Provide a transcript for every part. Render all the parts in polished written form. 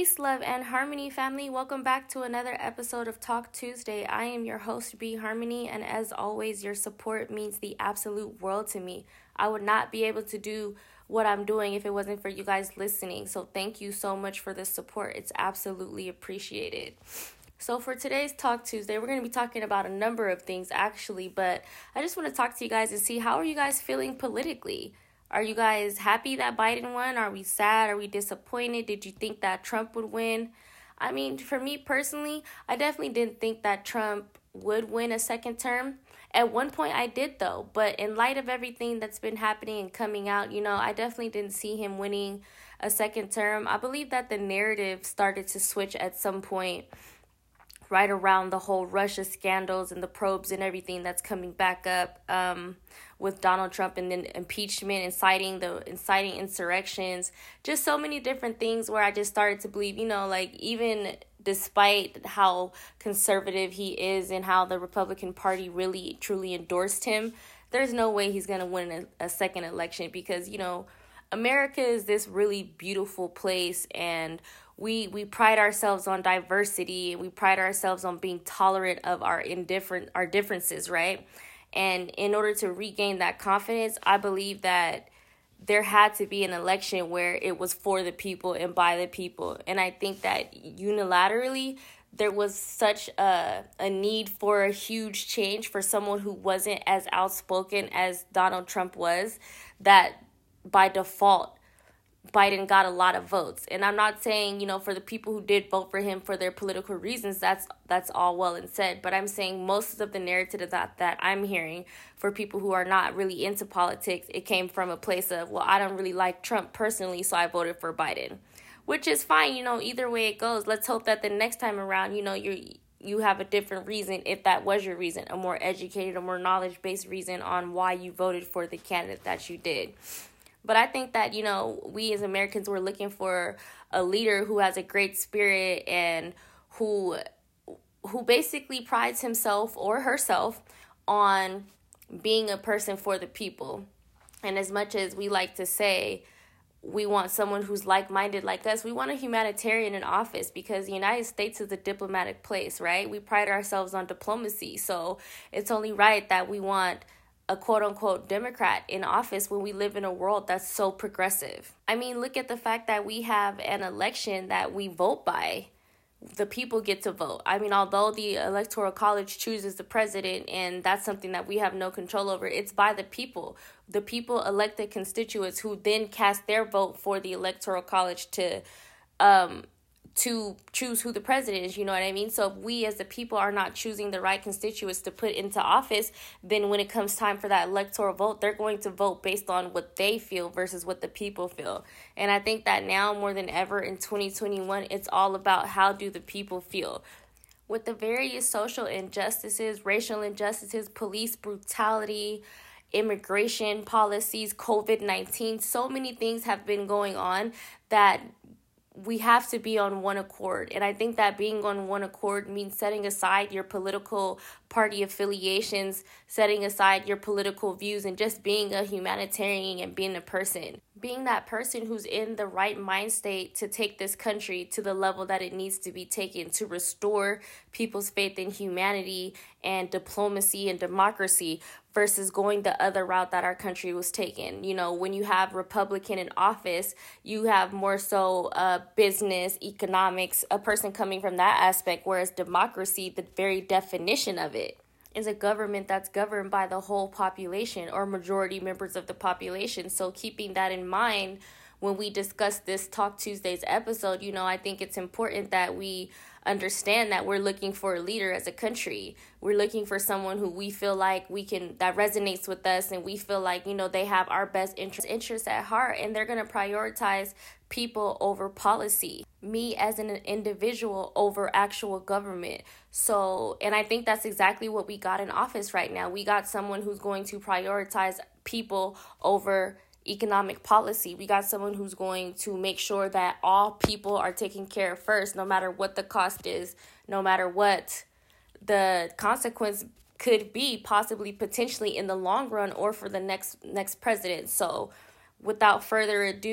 Peace, love, and harmony, family. Welcome back to another episode of Talk Tuesday. I am your host, B Harmony, and as always, your support means the absolute world to me. I would not be able to do what I'm doing if it wasn't for you guys listening. So thank you so much for the support. It's absolutely appreciated. So for today's Talk Tuesday, we're going to be talking about a number of things actually, but I just want to talk to you guys and see how are you guys feeling politically? Are you guys happy that Biden won? Are we sad? Are we disappointed? Did you think that Trump would win? I mean, for me personally, I definitely didn't think that Trump would win a second term. At one point I did though, but in light of everything that's been happening and coming out, I definitely didn't see him winning a second term. I believe that the narrative started to switch at some point right around the whole Russia scandals and the probes and everything that's coming back up with Donald Trump and then impeachment, inciting insurrections, just so many different things where I just started to believe, even despite how conservative he is and how the Republican Party really truly endorsed him, there's no way he's going to win a second election because, America is this really beautiful place, and we pride ourselves on diversity. We pride ourselves on being tolerant of our differences, right? And in order to regain that confidence, I believe that there had to be an election where it was for the people and by the people. And I think that unilaterally, there was such a need for a huge change for someone who wasn't as outspoken as Donald Trump was, that by default, Biden got a lot of votes. And I'm not saying, for the people who did vote for him for their political reasons, that's all well and said. But I'm saying most of the narrative that I'm hearing for people who are not really into politics, it came from a place of, well, I don't really like Trump personally, so I voted for Biden. Which is fine, either way it goes. Let's hope that the next time around, you have a different reason, if that was your reason, a more educated, a more knowledge-based reason on why you voted for the candidate that you did. But I think that, we as Americans were looking for a leader who has a great spirit and who basically prides himself or herself on being a person for the people. And as much as we like to say we want someone who's like-minded like us, we want a humanitarian in office because the United States is a diplomatic place, right? We pride ourselves on diplomacy. So it's only right that we want a quote-unquote Democrat in office when we live in a world that's so progressive. I mean, look at the fact that we have an election that we vote by. The people get to vote. I mean, although the Electoral College chooses the president, and that's something that we have no control over, it's by the people. The people elect the constituents who then cast their vote for the Electoral College to choose who the president is, you know what I mean? So if we as the people are not choosing the right constituents to put into office, then when it comes time for that electoral vote, they're going to vote based on what they feel versus what the people feel. And I think that now more than ever in 2021, it's all about how do the people feel. With the various social injustices, racial injustices, police brutality, immigration policies, COVID-19, so many things have been going on that we have to be on one accord. And I think that being on one accord means setting aside your political party affiliations, setting aside your political views, and just being a humanitarian and being a person. Being that person who's in the right mind state to take this country to the level that it needs to be taken, to restore people's faith in humanity and diplomacy and democracy versus going the other route that our country was taking. When you have Republican in office, you have more so business, economics, a person coming from that aspect, whereas democracy, the very definition of it, is a government that's governed by the whole population or majority members of the population. So keeping that in mind when we discuss this Talk Tuesdays episode, I think it's important that we understand that we're looking for a leader as a country. We're looking for someone who we feel like that resonates with us, and we feel like, they have our best interests at heart, and they're going to prioritize people over policy, me as an individual over actual government. So, and I think that's exactly what we got in office right now. We got someone who's going to prioritize people over economic policy. We got someone who's going to make sure that all people are taken care of first, no matter what the cost is, no matter what the consequence could be, possibly potentially in the long run or for the next president. So without further ado,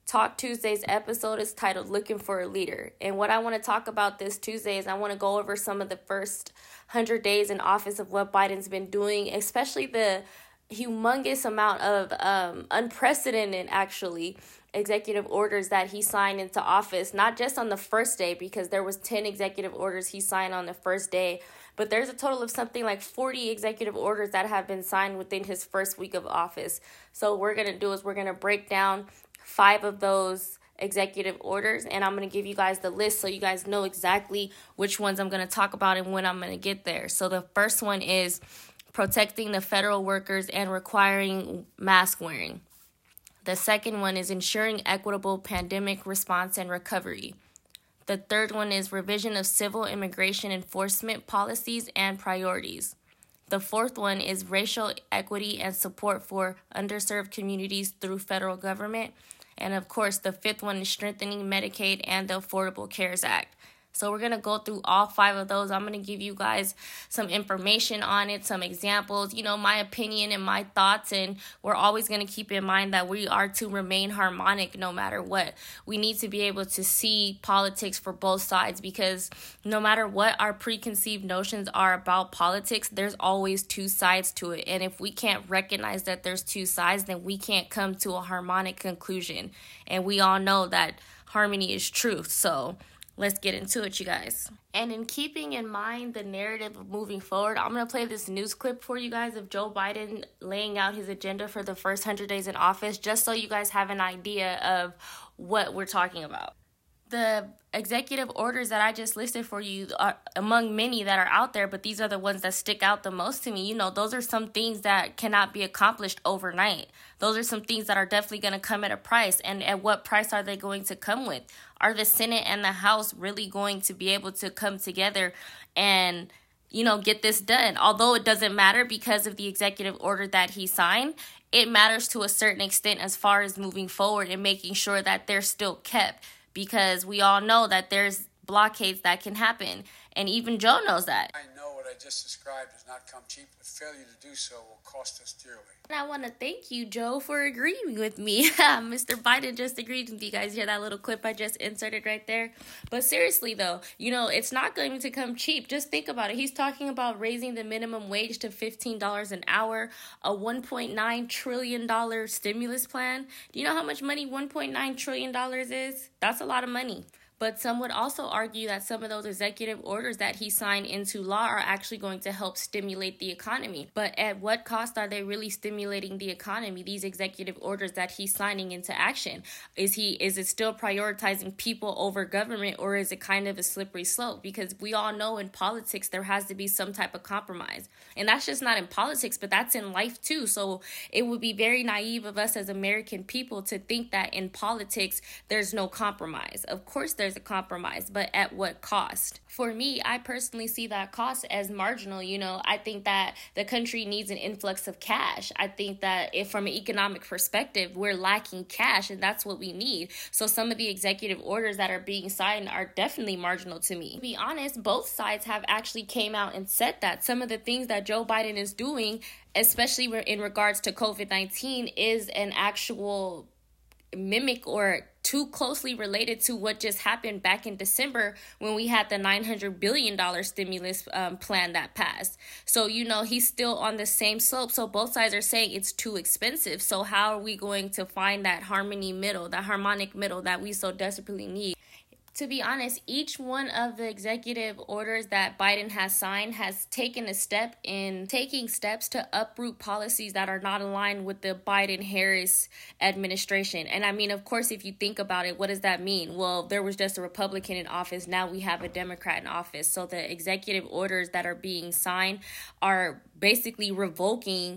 Talk Tuesday's episode is titled Looking for a Leader. And what I want to talk about this Tuesday is I want to go over some of the first 100 days in office of what Biden's been doing, especially the humongous amount of unprecedented, actually, executive orders that he signed into office, not just on the first day, because there was 10 executive orders he signed on the first day, but there's a total of something like 40 executive orders that have been signed within his first week of office. So what we're going to do is we're going to break down 5 of those executive orders, and I'm going to give you guys the list so you guys know exactly which ones I'm going to talk about and when I'm going to get there. So the first one is protecting the federal workers and requiring mask wearing. The second one is ensuring equitable pandemic response and recovery. The third one is revision of civil immigration enforcement policies and priorities. The fourth one is racial equity and support for underserved communities through federal government. And of course, the fifth one is strengthening Medicaid and the Affordable Cares Act. So we're going to go through all 5 of those. I'm going to give you guys some information on it, some examples, my opinion and my thoughts. And we're always going to keep in mind that we are to remain harmonic no matter what. We need to be able to see politics for both sides, because no matter what our preconceived notions are about politics, there's always 2 sides to it. And if we can't recognize that there's 2 sides, then we can't come to a harmonic conclusion. And we all know that harmony is truth. So let's get into it, you guys. And in keeping in mind the narrative of moving forward, I'm going to play this news clip for you guys of Joe Biden laying out his agenda for the first 100 days in office, just so you guys have an idea of what we're talking about. The executive orders that I just listed for you are among many that are out there, but these are the ones that stick out the most to me. Those are some things that cannot be accomplished overnight. Those are some things that are definitely going to come at a price. And at what price are they going to come with? Are the Senate and the House really going to be able to come together and get this done? Although it doesn't matter because of the executive order that he signed, it matters to a certain extent as far as moving forward and making sure that they're still kept, because we all know that there's blockades that can happen. And even Joe knows that. I know what I just described does not come cheap, but failure to do so will cost us dearly. And I want to thank you, Joe, for agreeing with me. Mr. Biden just agreed with you guys. Hear that little clip I just inserted right there? But seriously, though, it's not going to come cheap. Just think about it. He's talking about raising the minimum wage to $15 an hour, a $1.9 trillion stimulus plan. Do you know how much money $1.9 trillion is? That's a lot of money. But some would also argue that some of those executive orders that he signed into law are actually going to help stimulate the economy. But at what cost are they really stimulating the economy, these executive orders that he's signing into action? Is it still prioritizing people over government, or is it kind of a slippery slope? Because we all know in politics there has to be some type of compromise. And that's just not in politics, but that's in life too. So it would be very naive of us as American people to think that in politics there's no compromise. Of course there's a compromise, but at what cost? For me, I personally see that cost as marginal. I think that the country needs an influx of cash. I think that if from an economic perspective, we're lacking cash, and that's what we need. So some of the executive orders that are being signed are definitely marginal to me. To be honest, both sides have actually came out and said that some of the things that Joe Biden is doing, especially in regards to COVID-19, is an actual mimic or too closely related to what just happened back in December when we had the $900 billion stimulus plan that passed. So, he's still on the same slope. So both sides are saying it's too expensive. So how are we going to find that harmonic middle that we so desperately need? To be honest, each one of the executive orders that Biden has signed has taken a step in taking steps to uproot policies that are not aligned with the Biden-Harris administration. And I mean, of course, if you think about it, what does that mean? Well, there was just a Republican in office. Now we have a Democrat in office. So the executive orders that are being signed are basically revoking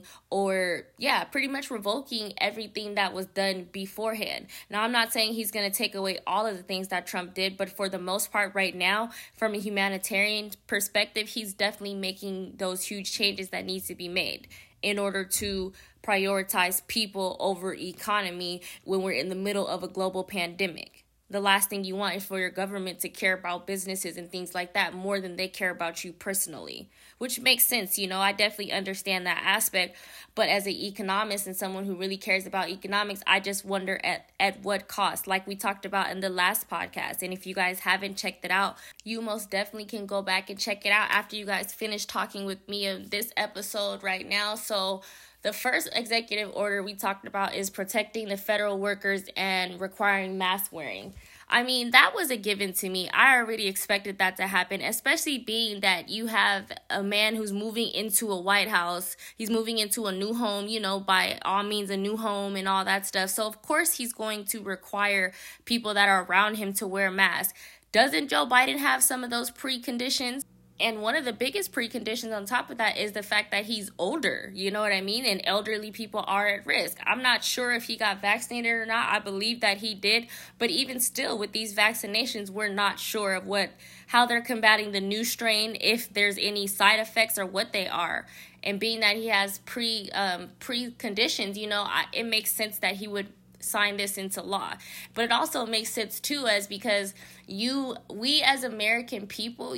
pretty much revoking everything that was done beforehand. Now, I'm not saying he's going to take away all of the things that Trump did, but for the most part right now, from a humanitarian perspective, he's definitely making those huge changes that needs to be made in order to prioritize people over economy when we're in the middle of a global pandemic. the last thing you want is for your government to care about businesses and things like that more than they care about you personally, which makes sense. I definitely understand that aspect. But as an economist and someone who really cares about economics, I just wonder at what cost, like we talked about in the last podcast. And if you guys haven't checked it out, you most definitely can go back and check it out after you guys finish talking with me of this episode right now. So the first executive order we talked about is protecting the federal workers and requiring mask wearing. I mean, that was a given to me. I already expected that to happen, especially being that you have a man who's moving into a White House. He's moving into a new home, by all means, a new home and all that stuff. So, of course, he's going to require people that are around him to wear masks. Doesn't Joe Biden have some of those preconditions? And one of the biggest preconditions on top of that is the fact that he's older, you know what I mean? And elderly people are at risk. I'm not sure if he got vaccinated or not. I believe that he did. But even still, with these vaccinations, we're not sure of how they're combating the new strain, if there's any side effects or what they are. And being that he has preconditions, it makes sense that he would sign this into law. But it also makes sense too, because we as American people,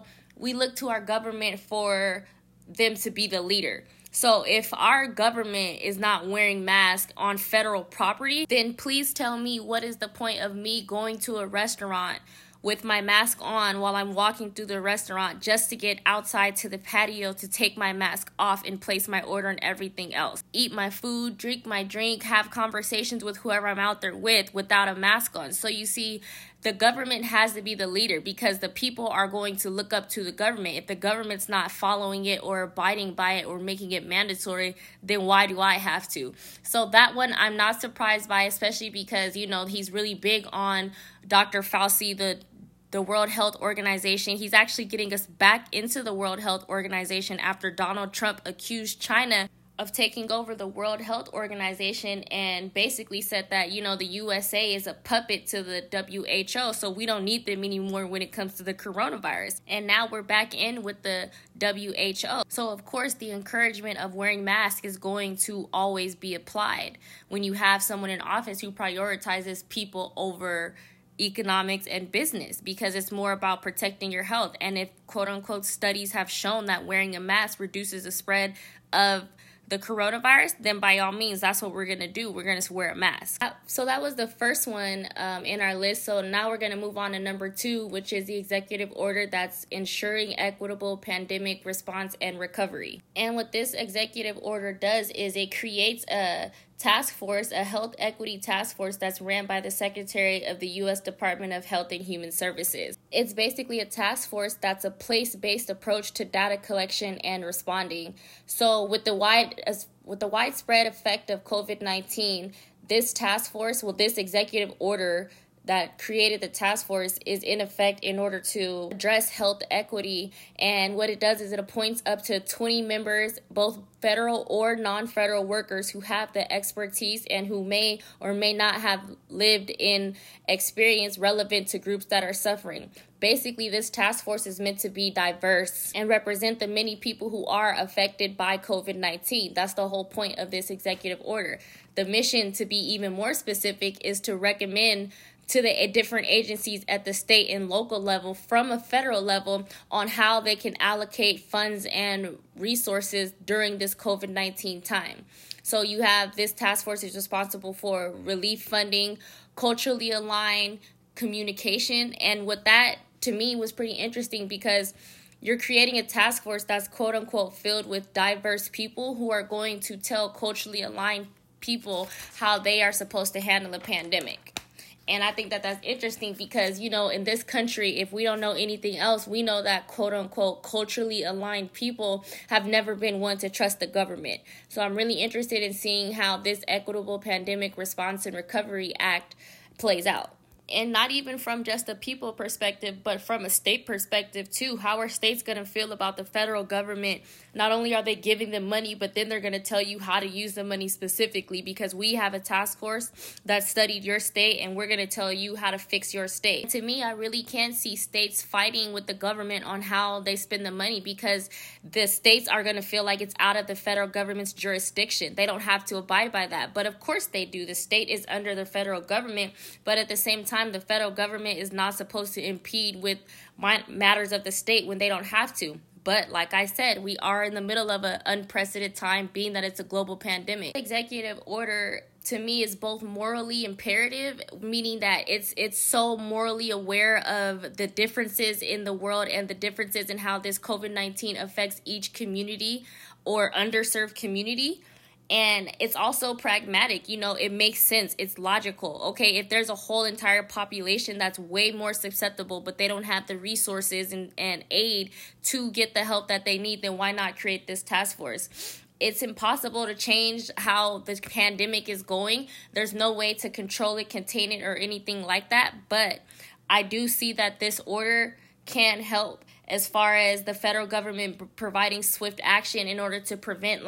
we look to our government for them to be the leader. So if our government is not wearing masks on federal property, then please tell me, what is the point of me going to a restaurant with my mask on while I'm walking through the restaurant just to get outside to the patio to take my mask off and place my order and everything else? Eat my food, drink my drink, have conversations with whoever I'm out there with without a mask on. So you see, the government has to be the leader because the people are going to look up to the government. If the government's not following it or abiding by it or making it mandatory, then why do I have to? So that one I'm not surprised by, especially because, he's really big on Dr. Fauci, the World Health Organization. He's actually getting us back into the World Health Organization after Donald Trump accused China of taking over the World Health Organization and basically said that, the USA is a puppet to the WHO, so we don't need them anymore when it comes to the coronavirus. And now we're back in with the WHO. So, of course, the encouragement of wearing masks is going to always be applied when you have someone in office who prioritizes people over economics and business, because it's more about protecting your health. And if, quote unquote, studies have shown that wearing a mask reduces the spread of the coronavirus, then by all means, that's what we're going to do. We're going to wear a mask. So that was the first one in our list. So now we're going to move on to number 2, which is the executive order that's ensuring equitable pandemic response and recovery. And what this executive order does is it creates a task force, a health equity task force that's ran by the Secretary of the U.S. Department of Health and Human Services. It's basically a task force that's a place-based approach to data collection and responding. So with the widespread effect of COVID-19, this task force, this executive order that created the task force is in effect in order to address health equity. And what it does is it appoints up to 20 members, both federal or non-federal workers who have the expertise and who may or may not have lived in experience relevant to groups that are suffering. Basically, this task force is meant to be diverse and represent the many people who are affected by COVID-19. That's the whole point of this executive order. The mission, to be even more specific, is to recommend to the different agencies at the state and local level from a federal level on how they can allocate funds and resources during this COVID-19 time. So you have this task force is responsible for relief funding, culturally aligned communication. And what that to me was pretty interesting, because you're creating a task force that's quote unquote filled with diverse people who are going to tell culturally aligned people how they are supposed to handle a pandemic. And I think that that's interesting because, in this country, if we don't know anything else, we know that quote unquote culturally aligned people have never been one to trust the government. So I'm really interested in seeing how this Equitable Pandemic Response and Recovery Act plays out. And not even from just a people perspective, but from a state perspective too. How are states going to feel about the federal government? Not only are they giving them money, but then they're going to tell you how to use the money specifically, because we have a task force that studied your state and we're going to tell you how to fix your state. To me, I really can't see states fighting with the government on how they spend the money, because the states are going to feel like it's out of the federal government's jurisdiction. They don't have to abide by that. But of course they do. The state is under the federal government, but at the same time, time, the federal government is not supposed to impede with matters of the state when they don't have to. But like I said, we are in the middle of an unprecedented time, being that it's a global pandemic. Executive order, to me, is both morally imperative, meaning that it's so morally aware of the differences in the world and the differences in how this COVID-19 affects each community or underserved community. And it's also pragmatic, it makes sense. It's logical. Okay, if there's a whole entire population that's way more susceptible, but they don't have the resources and aid to get the help that they need, then why not create this task force? It's impossible to change how the pandemic is going. There's no way to control it, contain it, or anything like that. But I do see that this order can help as far as the federal government providing swift action in order to prevent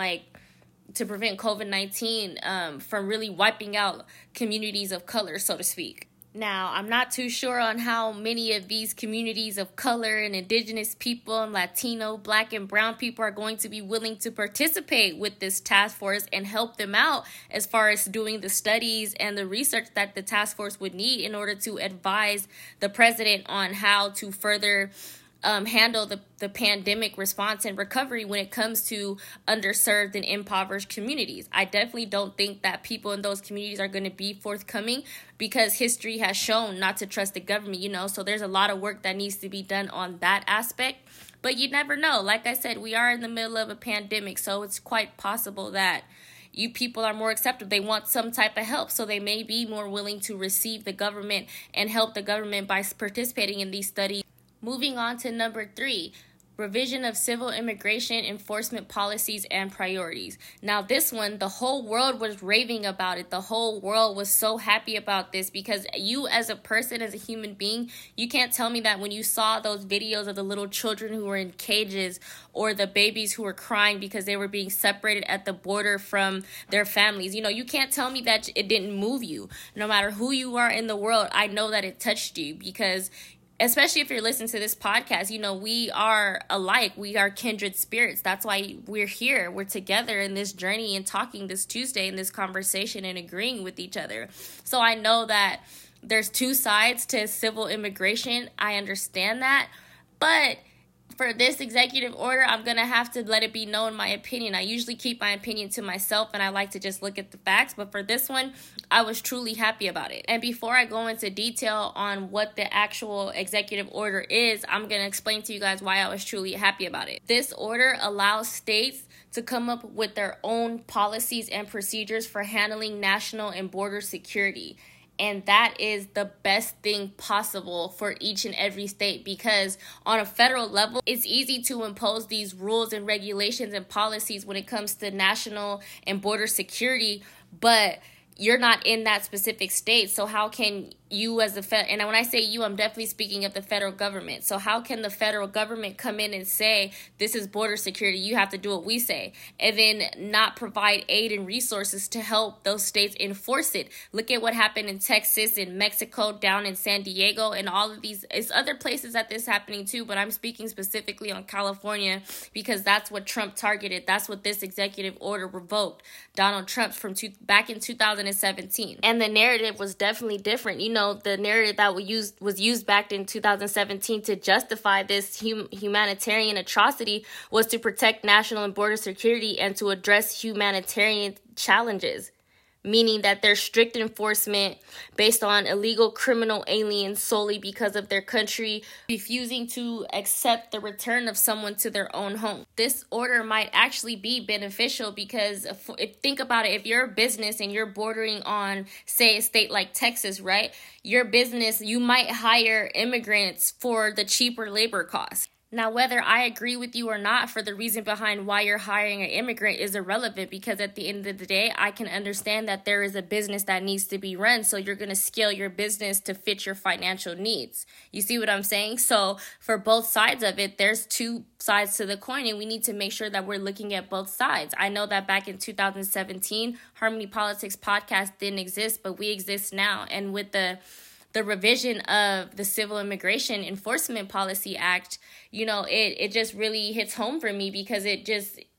COVID-19 from really wiping out communities of color, so to speak. Now, I'm not too sure on how many of these communities of color and indigenous people and Latino, Black, and brown people are going to be willing to participate with this task force and help them out as far as doing the studies and the research that the task force would need in order to advise the president on how to further handle the pandemic response and recovery when it comes to underserved and impoverished communities. I definitely don't think that people in those communities are going to be forthcoming because history has shown not to trust the government, so there's a lot of work that needs to be done on that aspect. But you never know. Like I said, we are in the middle of a pandemic, so it's quite possible that you people are more accepting. They want some type of help, so they may be more willing to receive the government and help the government by participating in these studies. Moving on to number 3, revision of civil immigration enforcement policies and priorities. Now this one, the whole world was raving about it. The whole world was so happy about this because you as a person, as a human being, you can't tell me that when you saw those videos of the little children who were in cages or the babies who were crying because they were being separated at the border from their families, you can't tell me that it didn't move you. No matter who you are in the world, I know that it touched you because especially if you're listening to this podcast, we are alike. We are kindred spirits. That's why we're here. We're together in this journey and talking this Tuesday in this conversation and agreeing with each other. So I know that there's two sides to civil immigration. I understand that. But for this executive order, I'm going to have to let it be known my opinion. I usually keep my opinion to myself and I like to just look at the facts. But for this one, I was truly happy about it. And before I go into detail on what the actual executive order is, I'm going to explain to you guys why I was truly happy about it. This order allows states to come up with their own policies and procedures for handling national and border security. And that is the best thing possible for each and every state because on a federal level, it's easy to impose these rules and regulations and policies when it comes to national and border security, but you're not in that specific state. So how can you as and when I say you, I'm definitely speaking of the federal government. So how can the federal government come in and say, this is border security, you have to do what we say, and then not provide aid and resources to help those states enforce it? Look at what happened in Texas, in Mexico, down in San Diego, and all of these. It's other places that this is happening too, but I'm speaking specifically on California because that's what Trump targeted. That's what this executive order revoked. Donald Trump back in 2017. And the narrative was definitely different. The narrative that was used back in 2017 to justify this humanitarian atrocity was to protect national and border security and to address humanitarian challenges, meaning that there's strict enforcement based on illegal criminal aliens solely because of their country refusing to accept the return of someone to their own home. This order might actually be beneficial because think about it, if you're a business and you're bordering on, say, a state like Texas, right? Your business, you might hire immigrants for the cheaper labor costs. Now, whether I agree with you or not for the reason behind why you're hiring an immigrant is irrelevant because at the end of the day, I can understand that there is a business that needs to be run. So you're going to scale your business to fit your financial needs. You see what I'm saying? So for both sides of it, there's two sides to the coin and we need to make sure that we're looking at both sides. I know that back in 2017, Harmony Politics podcast didn't exist, but we exist now. And with the revision of the Civil Immigration Enforcement Policy Act, it just really hits home for me because it just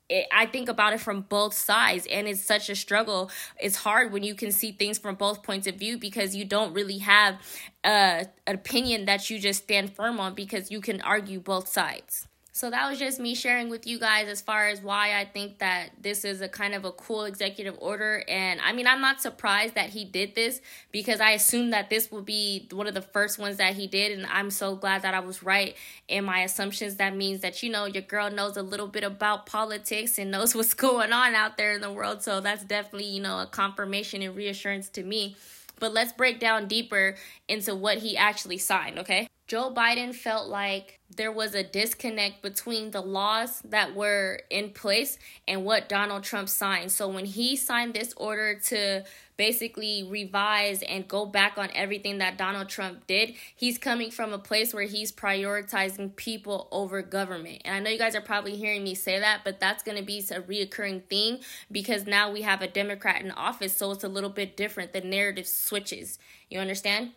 I think about it from both sides, and it's such a struggle. It's hard when you can see things from both points of view because you don't really have an opinion that you just stand firm on because you can argue both sides. So that was just me sharing with you guys as far as why I think that this is a kind of a cool executive order. And I mean, I'm not surprised that he did this because I assumed that this would be one of the first ones that he did. And I'm so glad that I was right in my assumptions. That means that, you know, your girl knows a little bit about politics and knows what's going on out there in the world. So that's definitely, you know, a confirmation and reassurance to me. But let's break down deeper into what he actually signed, okay? Joe Biden felt like there was a disconnect between the laws that were in place and what Donald Trump signed. So when he signed this order to basically revise and go back on everything that Donald Trump did, he's coming from a place where he's prioritizing people over government. And I know you guys are probably hearing me say that, but that's going to be a reoccurring thing because now we have a Democrat in office, so it's a little bit different. The narrative switches. You understand?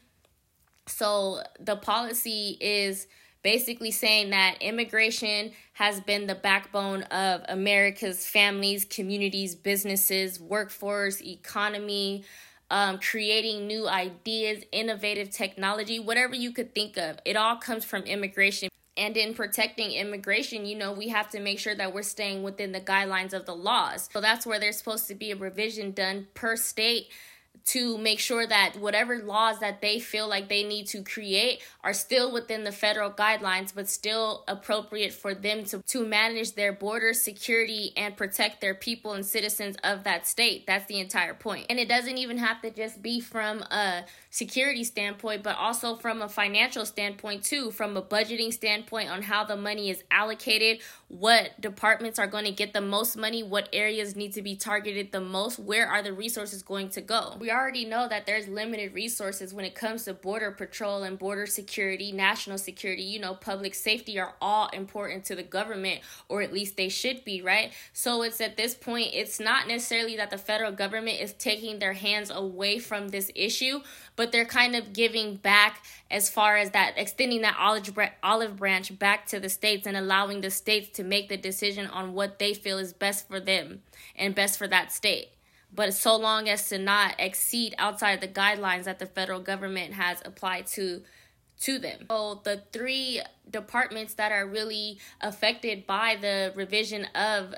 So the policy is basically saying that immigration has been the backbone of America's families, communities, businesses, workforce, economy, creating new ideas, innovative technology, whatever you could think of. It all comes from immigration. And in protecting immigration, you know, we have to make sure that we're staying within the guidelines of the laws. So that's where there's supposed to be a revision done per state to make sure that whatever laws that they feel like they need to create are still within the federal guidelines, but still appropriate for them to manage their border security and protect their people and citizens of that state. That's the entire point. And it doesn't even have to just be from a security standpoint, but also from a financial standpoint too, from a budgeting standpoint on how the money is allocated, what departments are going to get the most money, what areas need to be targeted the most, where are the resources going to go. We already know that there's limited resources when it comes to border patrol and border security, national security, you know, public safety are all important to the government, or at least they should be, right? So it's at this point, it's not necessarily that the federal government is taking their hands away from this issue, but they're kind of giving back as far as that, extending that olive branch back to the states and allowing the states to make the decision on what they feel is best for them and best for that state. But so long as to not exceed outside the guidelines that the federal government has applied to them. So the three departments that are really affected by the revision of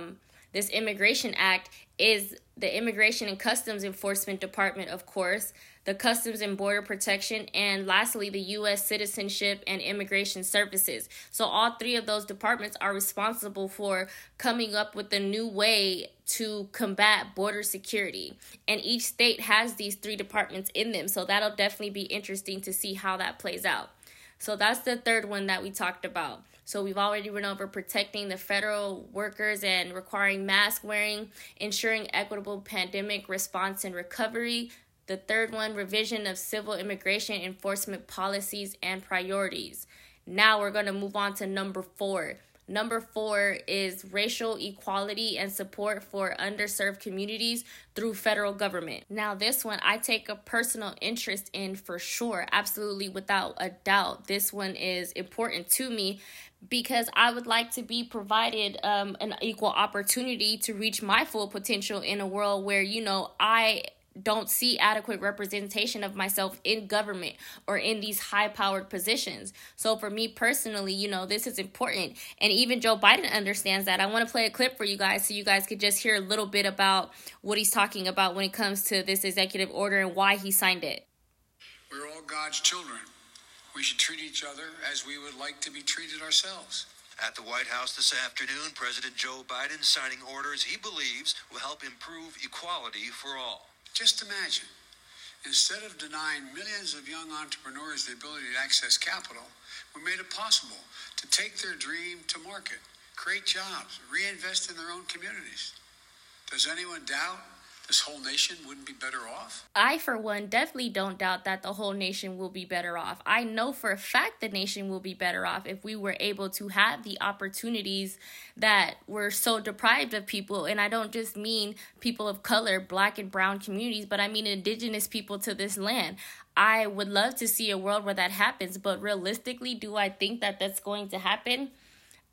this Immigration Act is the Immigration and Customs Enforcement Department, of course, the Customs and Border Protection, and lastly, the U.S. Citizenship and Immigration Services. So all three of those departments are responsible for coming up with a new way to combat border security. And each state has these three departments in them. So that'll definitely be interesting to see how that plays out. So that's the third one that we talked about. So we've already went over protecting the federal workers and requiring mask wearing, ensuring equitable pandemic response and recovery. The third one, revision of civil immigration enforcement policies and priorities. Now we're going to move on to number 4. Number 4 is racial equality and support for underserved communities through federal government. Now this one I take a personal interest in for sure, absolutely without a doubt. This one is important to me because I would like to be provided an equal opportunity to reach my full potential in a world where, you know, I don't see adequate representation of myself in government or in these high-powered positions. So for me personally, you know, this is important. And even Joe Biden understands that. I want to play a clip for you guys so you guys could just hear a little bit about what he's talking about when it comes to this executive order and why he signed it. We're all God's children. We should treat each other as we would like to be treated ourselves. At the White House this afternoon, President Joe Biden signing orders he believes will help improve equality for all. Just imagine, instead of denying millions of young entrepreneurs the ability to access capital, we made it possible to take their dream to market, create jobs, reinvest in their own communities. Does anyone doubt this whole nation wouldn't be better off? I, for one, definitely don't doubt that the whole nation will be better off. I know for a fact the nation will be better off if we were able to have the opportunities that were so deprived of people. And I don't just mean people of color, black and brown communities, but I mean indigenous people to this land. I would love to see a world where that happens, but realistically, do I think that that's going to happen?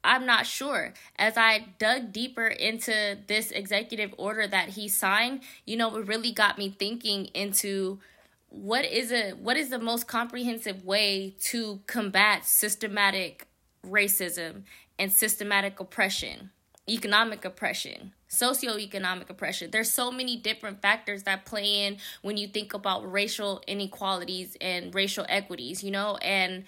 I'm not sure. As I dug deeper into this executive order that he signed, it really got me thinking into what is the most comprehensive way to combat systematic racism and systematic oppression, economic oppression, socioeconomic oppression. There's so many different factors that play in when you think about racial inequalities and racial equities, and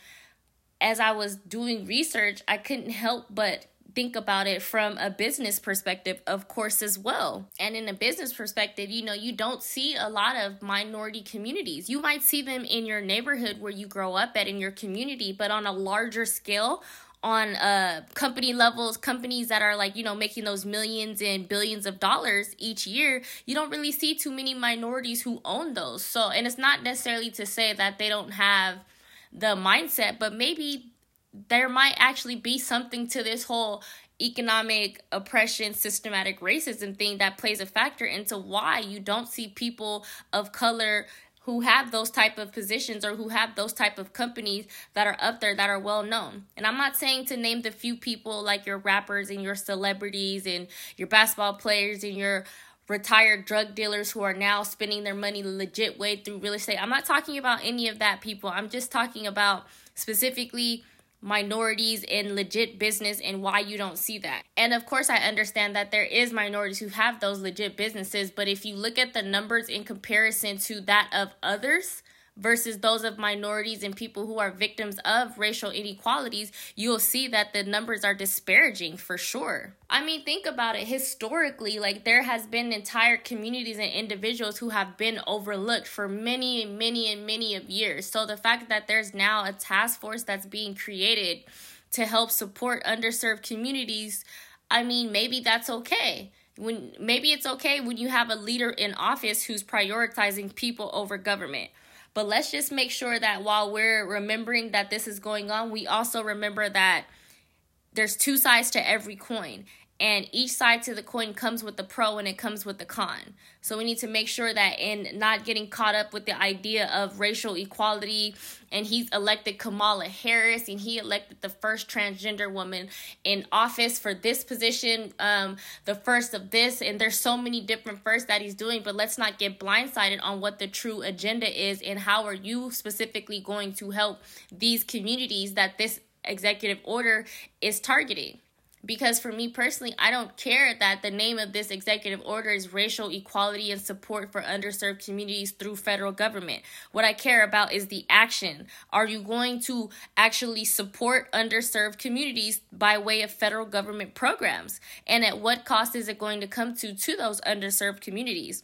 as I was doing research, I couldn't help but think about it from a business perspective, of course, as well. And in a business perspective, you don't see a lot of minority communities. You might see them in your neighborhood where you grow up at, in your community, but on a larger scale, on company levels, companies that are making those millions and billions of dollars each year, you don't really see too many minorities who own those. So, and it's not necessarily to say that they don't have the mindset, but maybe there might actually be something to this whole economic oppression, systematic racism thing that plays a factor into why you don't see people of color who have those type of positions or who have those type of companies that are up there that are well known. And I'm not saying to name the few people like your rappers and your celebrities and your basketball players and your retired drug dealers who are now spending their money the legit way through real estate. I'm not talking about any of that, people. I'm just talking about specifically minorities in legit business and why you don't see that. And of course, I understand that there is minorities who have those legit businesses, but if you look at the numbers in comparison to that of others versus those of minorities and people who are victims of racial inequalities, you'll see that the numbers are disparaging for sure. I mean, think about it. Historically, there has been entire communities and individuals who have been overlooked for many and many and many of years. So the fact that there's now a task force that's being created to help support underserved communities, I mean, maybe that's okay. Maybe it's okay when you have a leader in office who's prioritizing people over government. But let's just make sure that while we're remembering that this is going on, we also remember that there's two sides to every coin. And each side to the coin comes with the pro and it comes with the con. So we need to make sure that in not getting caught up with the idea of racial equality, and he's elected Kamala Harris, and he elected the first transgender woman in office for this position, the first of this, and there's so many different firsts that he's doing, but let's not get blindsided on what the true agenda is and how are you specifically going to help these communities that this executive order is targeting. Because for me personally, I don't care that the name of this executive order is racial equality and support for underserved communities through federal government. What I care about is the action. Are you going to actually support underserved communities by way of federal government programs? And at what cost is it going to come to those underserved communities?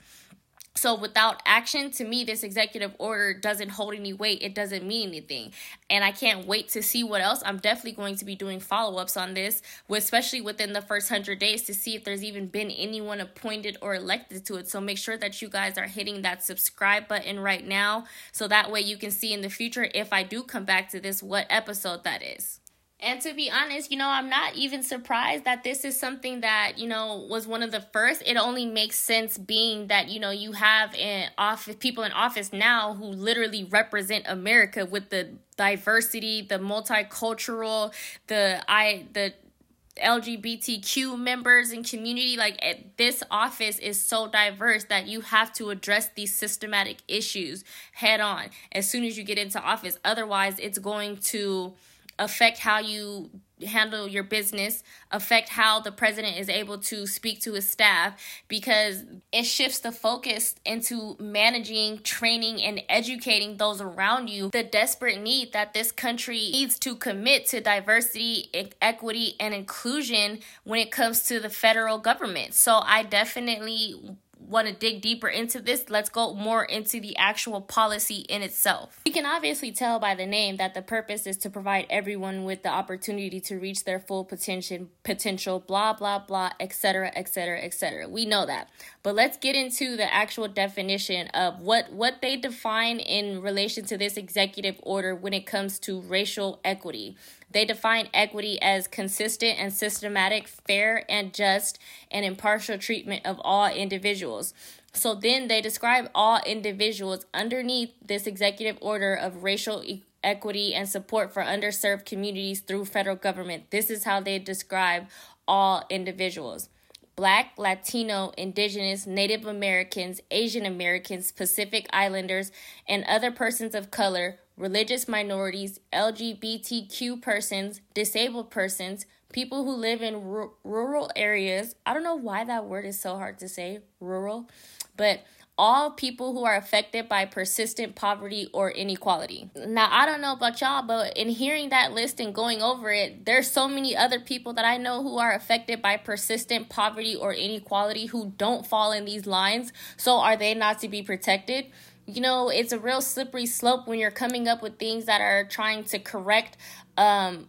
So without action, to me, this executive order doesn't hold any weight. It doesn't mean anything. And I can't wait to see what else. I'm definitely going to be doing follow-ups on this, especially within the first 100 days to see if there's even been anyone appointed or elected to it. So make sure that you guys are hitting that subscribe button right now. So that way you can see in the future, if I do come back to this, what episode that is. And to be honest, I'm not even surprised that this is something that, was one of the first. It only makes sense being that, you have people in office now who literally represent America with the diversity, the multicultural, the LGBTQ members and community. This office is so diverse that you have to address these systematic issues head on as soon as you get into office. Otherwise, it's going to affect how you handle your business, affect how the president is able to speak to his staff, because it shifts the focus into managing, training, and educating those around you. The desperate need that this country needs to commit to diversity, equity, and inclusion when it comes to the federal government. So I definitely want to dig deeper into this. Let's go more into the actual policy in itself. You can obviously tell by the name that the purpose is to provide everyone with the opportunity to reach their full potential, blah, blah, blah, etc., etc., etc. We know that. But let's get into the actual definition of what they define in relation to this executive order when it comes to racial equity. They define equity as consistent and systematic, fair and just, and impartial treatment of all individuals. So then they describe all individuals underneath this executive order of racial equity, and support for underserved communities through federal government. This is how they describe all individuals: Black, Latino, Indigenous, Native Americans, Asian Americans, Pacific Islanders, and other persons of color, religious minorities, LGBTQ persons, disabled persons, people who live in rural areas. I don't know why that word is so hard to say, rural, but all people who are affected by persistent poverty or inequality. Now, I don't know about y'all, but in hearing that list and going over it, there's so many other people that I know who are affected by persistent poverty or inequality who don't fall in these lines. So are they not to be protected? You know, it's a real slippery slope when you're coming up with things that are trying to correct an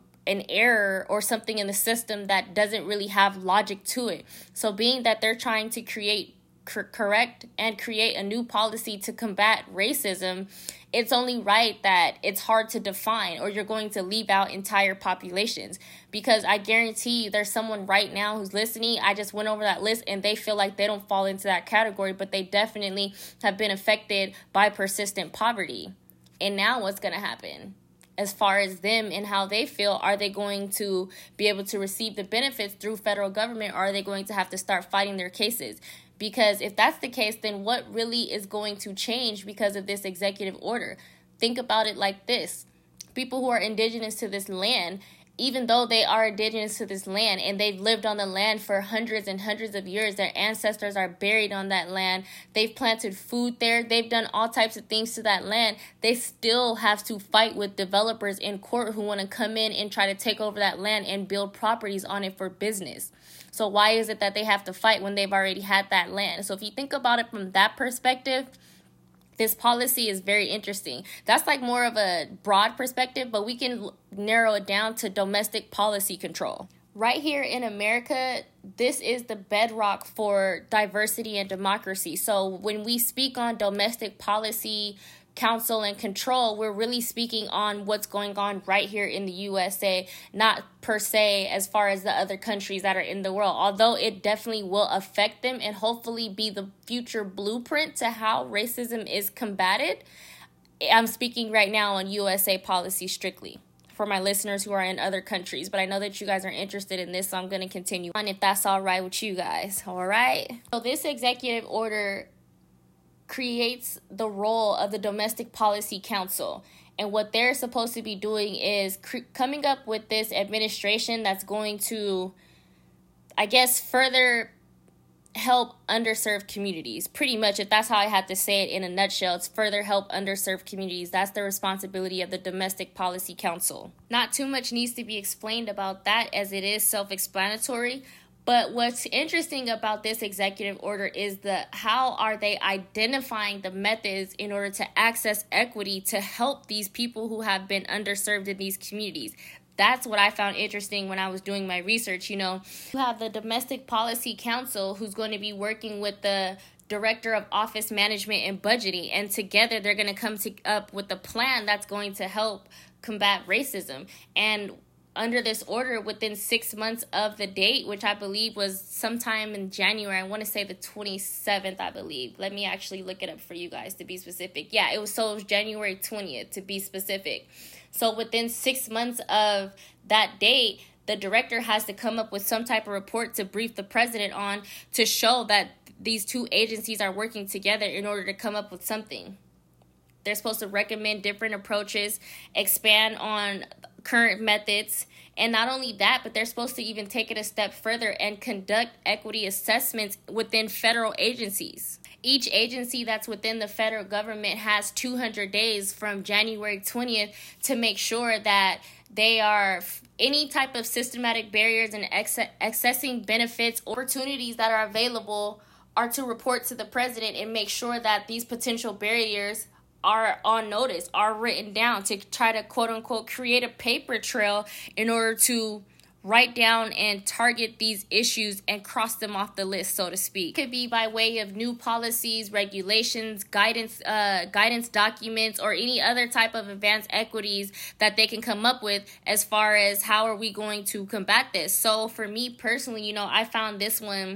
error or something in the system that doesn't really have logic to it. So being that they're trying to correct and create a new policy to combat racism, it's only right that it's hard to define, or you're going to leave out entire populations. Because I guarantee you there's someone right now who's listening. I just went over that list and they feel like they don't fall into that category, but they definitely have been affected by persistent poverty. And now what's going to happen? As far as them and how they feel, are they going to be able to receive the benefits through federal government, or are they going to have to start fighting their cases? Because if that's the case, then what really is going to change because of this executive order? Think about it like this. People who are indigenous to this land, even though they are indigenous to this land and they've lived on the land for hundreds and hundreds of years, their ancestors are buried on that land, they've planted food there, they've done all types of things to that land, they still have to fight with developers in court who want to come in and try to take over that land and build properties on it for business. So why is it that they have to fight when they've already had that land? So if you think about it from that perspective, this policy is very interesting. That's like more of a broad perspective, but we can narrow it down to domestic policy control. Right here in America, this is the bedrock for diversity and democracy. So when we speak on domestic policy counsel and control, we're really speaking on what's going on right here in the USA, not per se as far as the other countries that are in the world, although it definitely will affect them and hopefully be the future blueprint to how racism is combated. I'm speaking right now on USA policy strictly for my listeners who are in other countries, but I know that you guys are interested in this, so I'm going to continue on if that's all right with you guys. All right. So this executive order creates the role of the Domestic Policy Council. And what they're supposed to be doing is coming up with this administration that's going to, I guess, further help underserved communities. Pretty much, if that's how I had to say it in a nutshell, it's further help underserved communities. That's the responsibility of the Domestic Policy Council. Not too much needs to be explained about that, as it is self-explanatory. But what's interesting about this executive order is how are they identifying the methods in order to access equity to help these people who have been underserved in these communities. That's what I found interesting when I was doing my research. You know, you have the Domestic Policy Council who's going to be working with the Director of Office Management and Budgeting, and together they're going to come up with a plan that's going to help combat racism. And under this order, within 6 months of the date, which I believe was sometime in January, I want to say the 27th, I believe. Let me actually look it up for you guys to be specific. Yeah, it was January 20th to be specific. So within 6 months of that date, the director has to come up with some type of report to brief the president on, to show that these two agencies are working together in order to come up with something. They're supposed to recommend different approaches, expand on current methods, and not only that, but they're supposed to even take it a step further and conduct equity assessments within federal agencies. Each agency that's within the federal government has 200 days from January 20th to make sure that they are any type of systematic barriers and accessing benefits, opportunities that are available are to report to the president and make sure that these potential barriers are on notice, are written down, to try to quote unquote create a paper trail in order to write down and target these issues and cross them off the list, so to speak. It could be by way of new policies, regulations, guidance documents, or any other type of advanced equities that they can come up with as far as how are we going to combat this. So for me personally, I found this one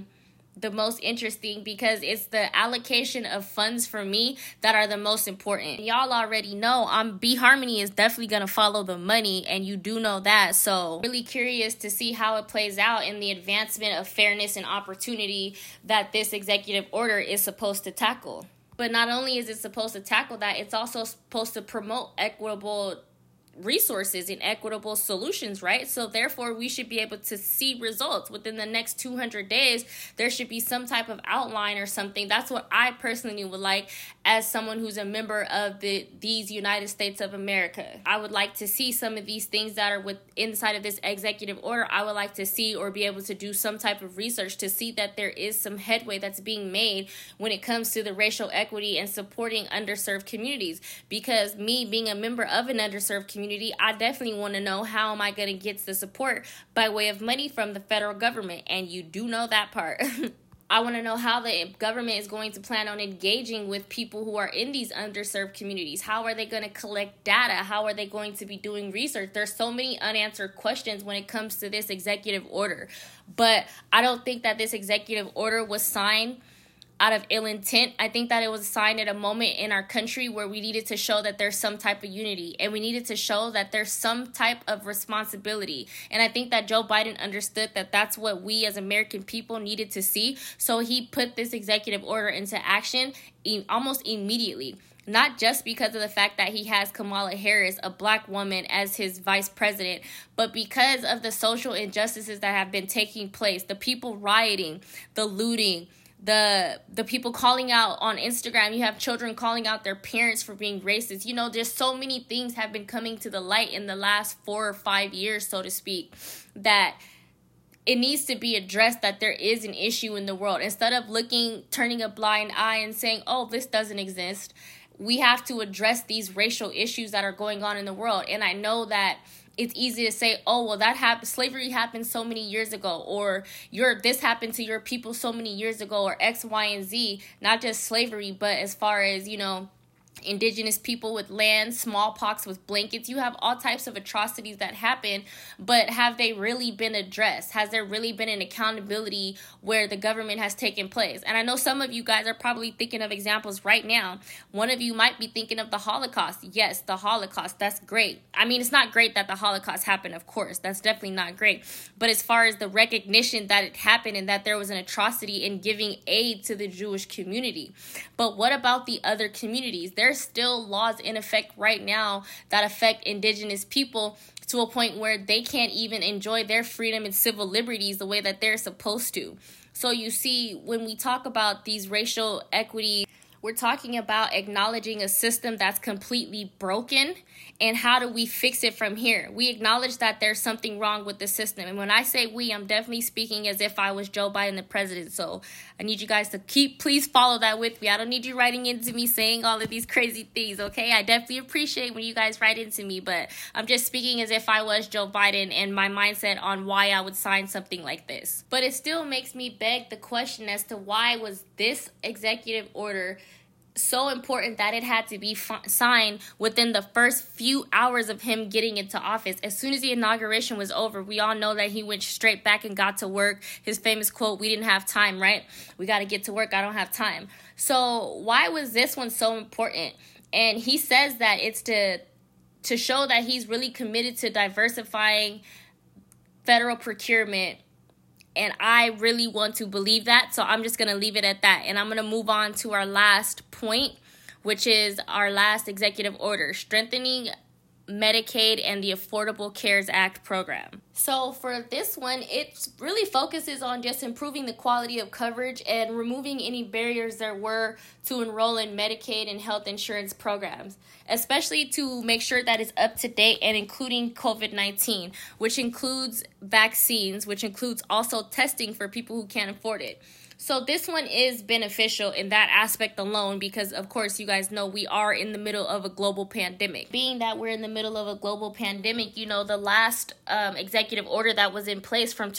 the most interesting, because it's the allocation of funds for me that are the most important. Y'all already know B Harmony is definitely going to follow the money, and you do know that. So really curious to see how it plays out in the advancement of fairness and opportunity that this executive order is supposed to tackle. But not only is it supposed to tackle that, it's also supposed to promote equitable resources and equitable solutions, right? So therefore, we should be able to see results within the next 200 days. There should be some type of outline or something. That's what I personally would like as someone who's a member of these United States of America. I would like to see some of these things that are inside of this executive order. I would like to see or be able to do some type of research to see that there is some headway that's being made when it comes to the racial equity and supporting underserved communities. Because me being a member of an underserved community, I definitely want to know, how am I going to get the support by way of money from the federal government? And you do know that part. I want to know how the government is going to plan on engaging with people who are in these underserved communities. How are they going to collect data? How are they going to be doing research? There's so many unanswered questions when it comes to this executive order. But I don't think that this executive order was signed out of ill intent. I think that it was signed at a moment in our country where we needed to show that there's some type of unity, and we needed to show that there's some type of responsibility. And I think that Joe Biden understood that that's what we as American people needed to see. So he put this executive order into action almost immediately. Not just because of the fact that he has Kamala Harris, a black woman, as his vice president, but because of the social injustices that have been taking place, the people rioting, the looting, the people calling out on Instagram. You have children calling out their parents for being racist. You know, there's so many things have been coming to the light in the last 4 or 5 years, so to speak, that it needs to be addressed, that there is an issue in the world. Instead of turning a blind eye and saying, oh, this doesn't exist, we have to address these racial issues that are going on in the world. And I know that it's easy to say, oh, well, slavery happened so many years ago, or this happened to your people so many years ago, or X, Y, and Z. Not just slavery, but as far as, indigenous people with land, smallpox with blankets. You have all types of atrocities that happen, but have they really been addressed? Has there really been an accountability where the government has taken place? And I know some of you guys are probably thinking of examples right now. One of you might be thinking of the Holocaust. Yes, the Holocaust. That's great. I mean, it's not great that the Holocaust happened, of course. That's definitely not great. But as far as the recognition that it happened and that there was an atrocity in giving aid to the Jewish community. But what about the other communities? There's still laws in effect right now that affect indigenous people to a point where they can't even enjoy their freedom and civil liberties the way that they're supposed to. So you see, when we talk about these racial equity, we're talking about acknowledging a system that's completely broken, and how do we fix it from here? We acknowledge that there's something wrong with the system. And when I say we, I'm definitely speaking as if I was Joe Biden, the president. So I need you guys to please follow that with me. I don't need you writing into me saying all of these crazy things, okay? I definitely appreciate when you guys write into me, but I'm just speaking as if I was Joe Biden and my mindset on why I would sign something like this. But it still makes me beg the question as to why was this executive order so important that it had to be signed within the first few hours of him getting into office. As soon as the inauguration was over, we all know that he went straight back and got to work. His famous quote, "We didn't have time," right? We got to get to work. I don't have time. So why was this one so important? And he says that it's to show that he's really committed to diversifying federal procurement. And I really want to believe that, so I'm just going to leave it at that. And I'm going to move on to our last point, which is our last executive order, strengthening Medicaid and the Affordable Cares Act program. So for this one, it really focuses on just improving the quality of coverage and removing any barriers there were to enroll in Medicaid and health insurance programs, especially to make sure that it's up to date and including COVID-19, which includes vaccines, which includes also testing for people who can't afford it. So this one is beneficial in that aspect alone because, of course, you guys know we are in the middle of a global pandemic. Being that we're in the middle of a global pandemic, the last executive order that was in place from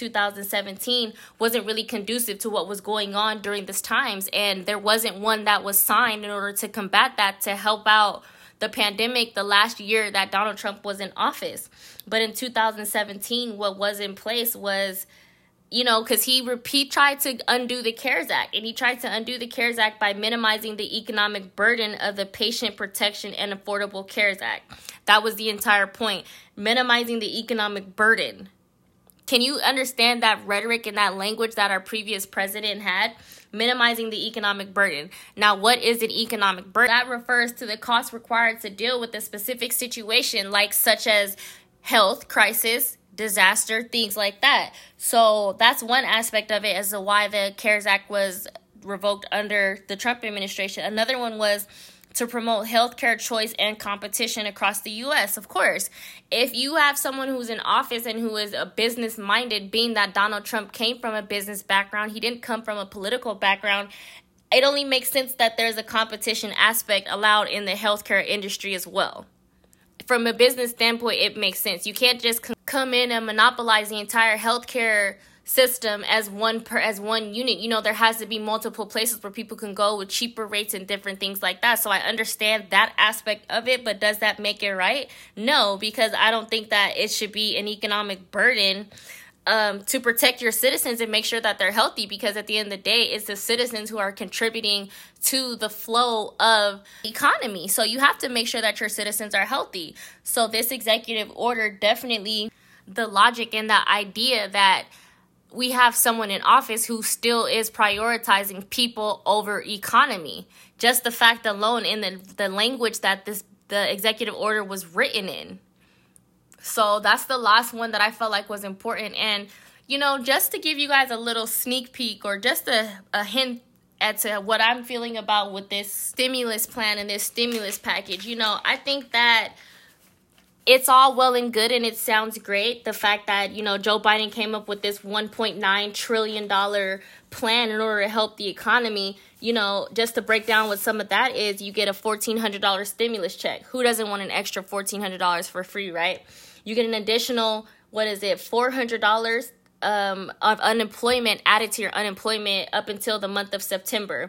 2017 wasn't really conducive to what was going on during this times. And there wasn't one that was signed in order to combat that, to help out the pandemic the last year that Donald Trump was in office. But in 2017, what was in place was because he tried to undo the CARES Act, and he tried to undo the CARES Act by minimizing the economic burden of the Patient Protection and Affordable CARES Act. That was the entire point, minimizing the economic burden. Can you understand that rhetoric and that language that our previous president had? Minimizing the economic burden. Now, what is an economic burden? That refers to the cost required to deal with a specific situation, such as health crisis, disaster, things like that. So that's one aspect of it as to why the CARES Act was revoked under the Trump administration. Another one was to promote healthcare choice and competition across the U.S. Of course, if you have someone who's in office and who is a business-minded, being that Donald Trump came from a business background, he didn't come from a political background, it only makes sense that there's a competition aspect allowed in the healthcare industry as well. From a business standpoint, it makes sense. You can't just come in and monopolize the entire healthcare system as one unit. There has to be multiple places where people can go with cheaper rates and different things like that. So I understand that aspect of it, but does that make it right? No, because I don't think that it should be an economic burden to protect your citizens and make sure that they're healthy, because at the end of the day, it's the citizens who are contributing to the flow of economy. So you have to make sure that your citizens are healthy. So this executive order, definitely the logic and the idea that we have someone in office who still is prioritizing people over economy. Just the fact alone in the language that the executive order was written in. So that's the last one that I felt like was important. And, just to give you guys a little sneak peek or just a hint as to what I'm feeling about with this stimulus plan and this stimulus package, I think that it's all well and good and it sounds great. The fact that, Joe Biden came up with this $1.9 trillion plan in order to help the economy. Just to break down what some of that is, you get a $1,400 stimulus check. Who doesn't want an extra $1,400 for free, right? You get an additional, $400 of unemployment added to your unemployment up until the month of September.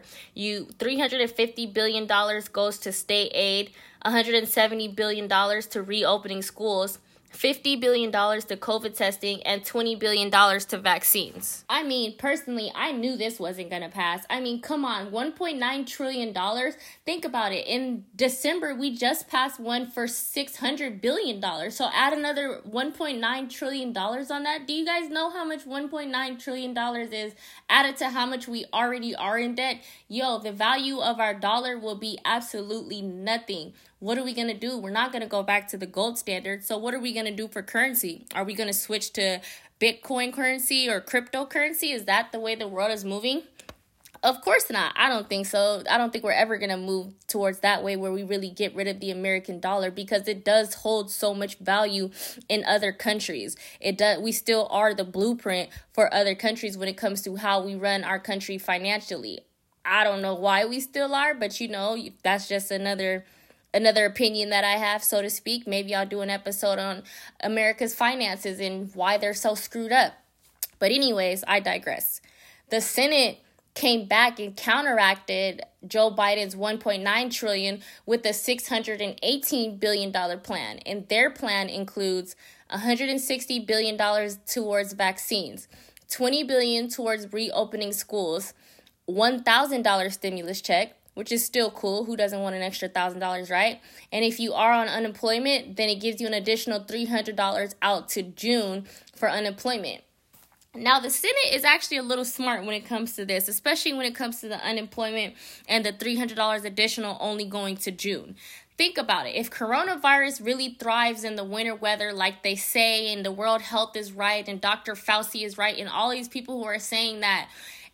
$350 billion goes to state aid, $170 billion to reopening schools, $50 billion to COVID testing, and $20 billion to vaccines. Personally, I knew this wasn't going to pass. Come on, $1.9 trillion. Think about it. In December, we just passed one for $600 billion. So add another $1.9 trillion on that. Do you guys know how much $1.9 trillion is added to how much we already are in debt? The value of our dollar will be absolutely nothing. What are we going to do? We're not going to go back to the gold standard. So what are we going to do for currency? Are we going to switch to Bitcoin currency or cryptocurrency? Is that the way the world is moving? Of course not. I don't think so. I don't think we're ever going to move towards that way where we really get rid of the American dollar, because it does hold so much value in other countries. We still are the blueprint for other countries when it comes to how we run our country financially. I don't know why we still are, but that's just another opinion that I have, so to speak. Maybe I'll do an episode on America's finances and why they're so screwed up. But anyways, I digress. The Senate came back and counteracted Joe Biden's $1.9 trillion with a $618 billion plan. And their plan includes $160 billion towards vaccines, $20 billion towards reopening schools, $1,000 stimulus check, which is still cool. Who doesn't want an extra $1,000, right? And if you are on unemployment, then it gives you an additional $300 out to June for unemployment. Now, the Senate is actually a little smart when it comes to this, especially when it comes to the unemployment and the $300 additional only going to June. Think about it. If coronavirus really thrives in the winter weather like they say, and the World Health is right, and Dr. Fauci is right, and all these people who are saying that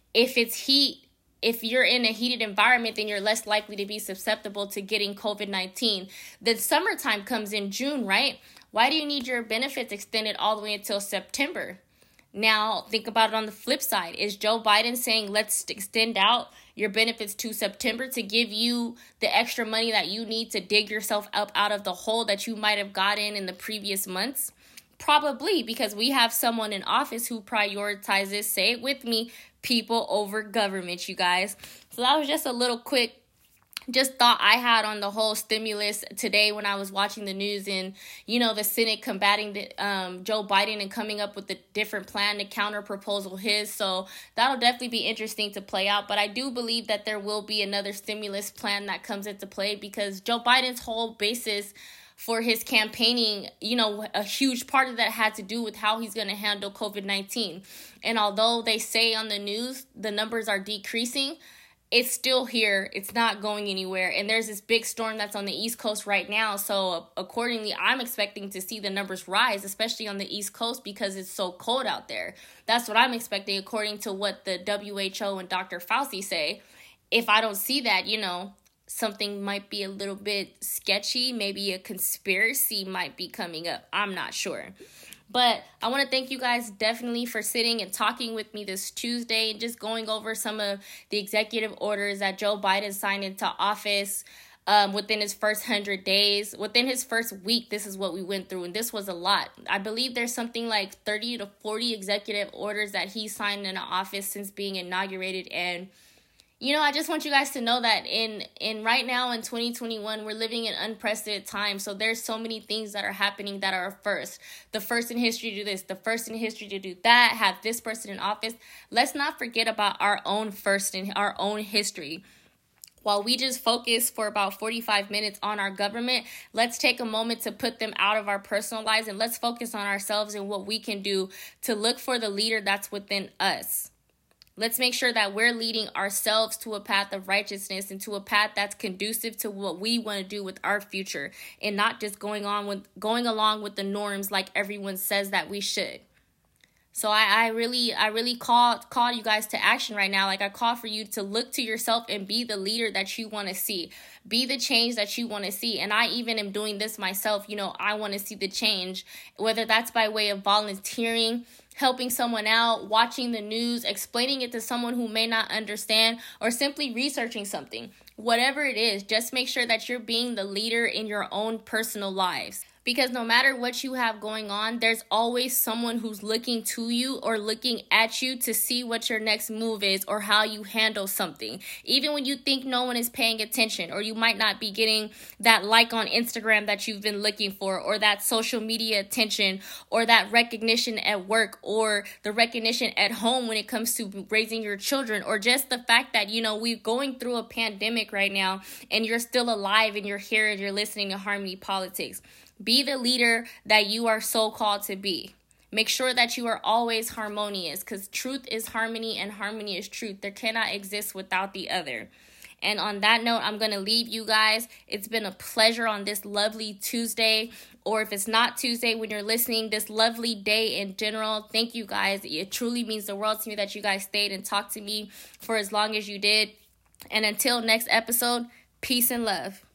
if you're in a heated environment, then you're less likely to be susceptible to getting COVID-19. The summertime comes in June, right? Why do you need your benefits extended all the way until September? Now, think about it on the flip side. Is Joe Biden saying, let's extend out your benefits to September to give you the extra money that you need to dig yourself up out of the hole that you might have gotten in the previous months? Probably, because we have someone in office who prioritizes, say it with me, people over government, you guys. So that was just a little quick just thought I had on the whole stimulus today when I was watching the news and, the Senate combating Joe Biden and coming up with a different plan to counter proposal his. So that'll definitely be interesting to play out. But I do believe that there will be another stimulus plan that comes into play because Joe Biden's whole basis for his campaigning, a huge part of that had to do with how he's going to handle COVID-19. And although they say on the news the numbers are decreasing, it's still here. It's not going anywhere. And there's this big storm that's on the East Coast right now. So accordingly, I'm expecting to see the numbers rise, especially on the East Coast because it's so cold out there. That's what I'm expecting according to what the WHO and Dr. Fauci say. If I don't see that, something might be a little bit sketchy. Maybe a conspiracy might be coming up. I'm not sure. But I want to thank you guys definitely for sitting and talking with me this Tuesday and just going over some of the executive orders that Joe Biden signed into office within his first 100 days. Within his first week, this is what we went through, and this was a lot. I believe there's something like 30 to 40 executive orders that he signed into office since being inaugurated, and I just want you guys to know that in right now in 2021, we're living in unprecedented times. So there's so many things that are happening that are first. The first in history to do this, the first in history to do that, have this person in office. Let's not forget about our own first in our own history. While we just focus for about 45 minutes on our government, let's take a moment to put them out of our personal lives and let's focus on ourselves and what we can do to look for the leader that's within us. Let's make sure that we're leading ourselves to a path of righteousness and to a path that's conducive to what we want to do with our future and not just going along with the norms like everyone says that we should. So I really call you guys to action right now. Like I call for you to look to yourself and be the leader that you want to see. Be the change that you want to see. And I even am doing this myself. I want to see the change, whether that's by way of volunteering, helping someone out, watching the news, explaining it to someone who may not understand, or simply researching something. Whatever it is, just make sure that you're being the leader in your own personal lives. Because no matter what you have going on, there's always someone who's looking to you or looking at you to see what your next move is or how you handle something. Even when you think no one is paying attention, or you might not be getting that like on Instagram that you've been looking for, or that social media attention, or that recognition at work, or the recognition at home when it comes to raising your children, or just the fact that, we're going through a pandemic right now and you're still alive and you're here and you're listening to Harmony Politics. Be the leader that you are so called to be. Make sure that you are always harmonious, because truth is harmony and harmony is truth. There cannot exist without the other. And on that note, I'm going to leave you guys. It's been a pleasure on this lovely Tuesday, or if it's not Tuesday when you're listening, this lovely day in general. Thank you guys. It truly means the world to me that you guys stayed and talked to me for as long as you did. And until next episode, peace and love.